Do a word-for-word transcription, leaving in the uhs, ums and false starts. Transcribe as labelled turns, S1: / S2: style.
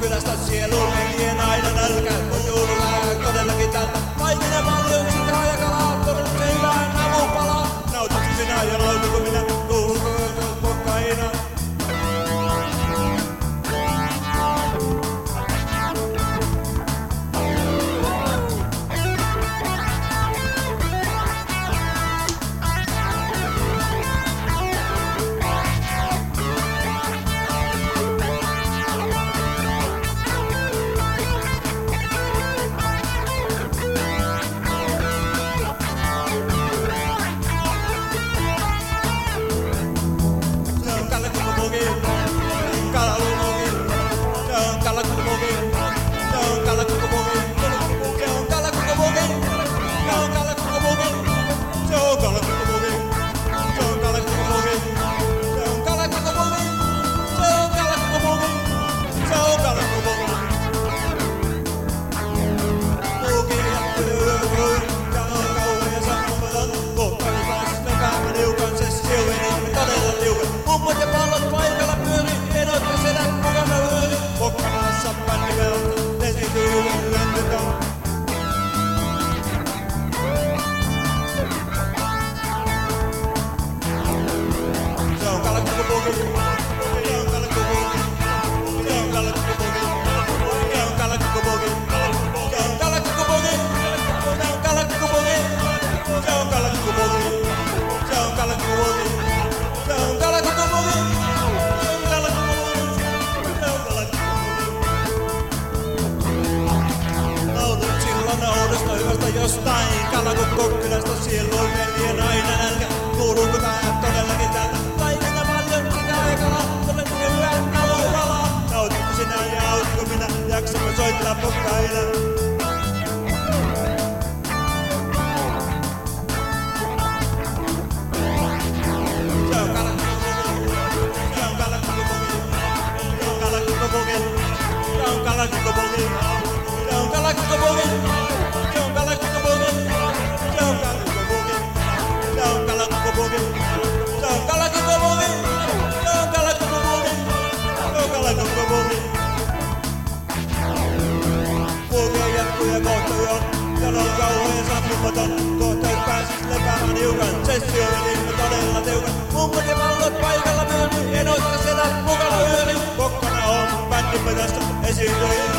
S1: kokkylästä sielu veljen aina nälkä. Kun juurlää todellakin tältä. Kaikille paljon sitä ja kalaa, todella se hyvään avun palaa. Nautatko sinä ja nautiko minä, kuuluuko kokkaina? Mummot ja pallot paikalla pyöri, en otka sedät mukana yöri. Pokkanassa pännivelta, esiintyy lyöntytään. Se on kalkkukkopuki, se on kalkkukkopuki, se on kalkkukkopuki, se on kalkkukkopuki, se on kalkkukkopuki, se on kalkkukkopuki, se on kalkkukkopuki, se on kalkkukkopuki. Hyvästä jostain kalakut kokkylästä sielloin veljen aina nälkä. Kuuluuko tää todellakin täältä? Kaikilla paljon sitä ja kalaa, olen hyvän avun palaa. Nautitko sinä ja autitko minä, jaksamme soittaa pokkaina? Se on kalakukkopuki, se on kalakukkopuki, se on kalakukkopuki, se on kalakukkopuki, se on kalakukkopuki. Kulkee jatkuja kohta yön, jalo on kauheen sammumaton. Kohta jos pääsis lepäämään hiukan, sessio velimme todella tiukan. Mummot ja pallot paikalla myönny, en otka sedät mukana yöni. Kokkana on bändimme tästä esiintyjä.